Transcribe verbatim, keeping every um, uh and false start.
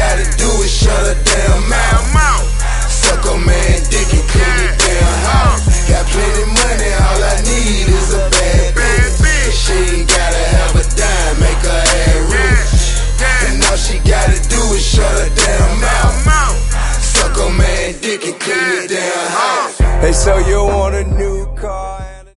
gotta do is shut her damn mouth. Suck a man dick and clean it damn house. Got plenty money, all I need is a bad bitch. She ain't gotta have a dime, make her head rich. And all she gotta do is shut her damn mouth. Suck a man dick and clean it damn house. Hey, so you want a new